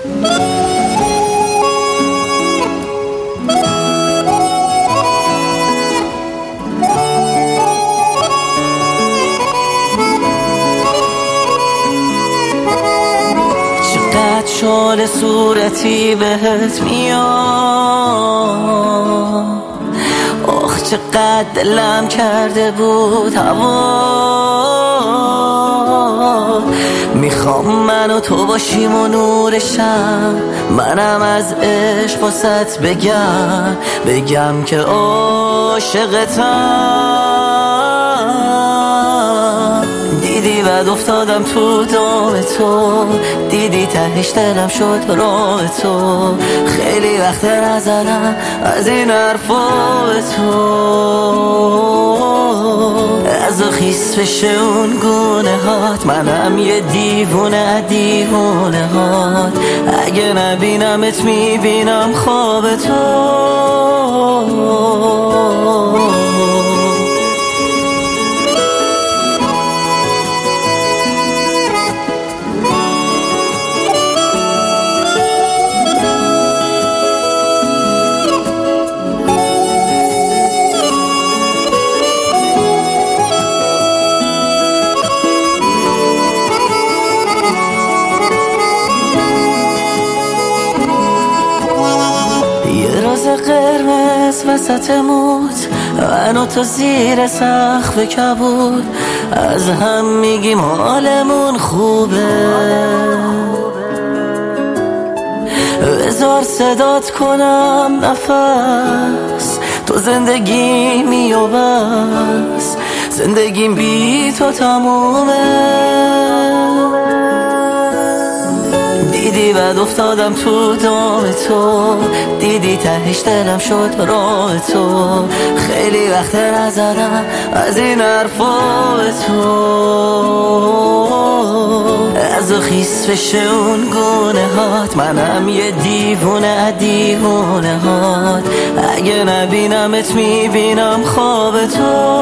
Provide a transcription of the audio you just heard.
چقدر شال صورتی بهت میاد، آخ چقدر دلم کرده بود هوا. میخوام من و تو باشیم و نور شب، منم از عشق واسط بگم که عاشقتم. دیدی بعد افتادم تو دام تو، دیدی تهش دلم شد راه تو. خیلی وقت نزدم از این حرفا به تو، از خیس بشه اون گونه هات، منم یه دیوونه هات. اگه نبینمت میبینم خواب تو. قرمز وسط موت، من و تو زیر سقف کبود، از هم میگیم حالمون خوبه. بذار صدات کنم نفس، تو زندگیمی و بس، زندگیم بی تو تمومه. دیدی بعد افتادم تو دام تو، دیدی تهش دلم شد راه تو. خیلی وقت نزدم از این حرفا به تو، از خیس بشه اون گونه هات، منم یه دیوونه هات. اگه نبینمت میبینم خواب تو.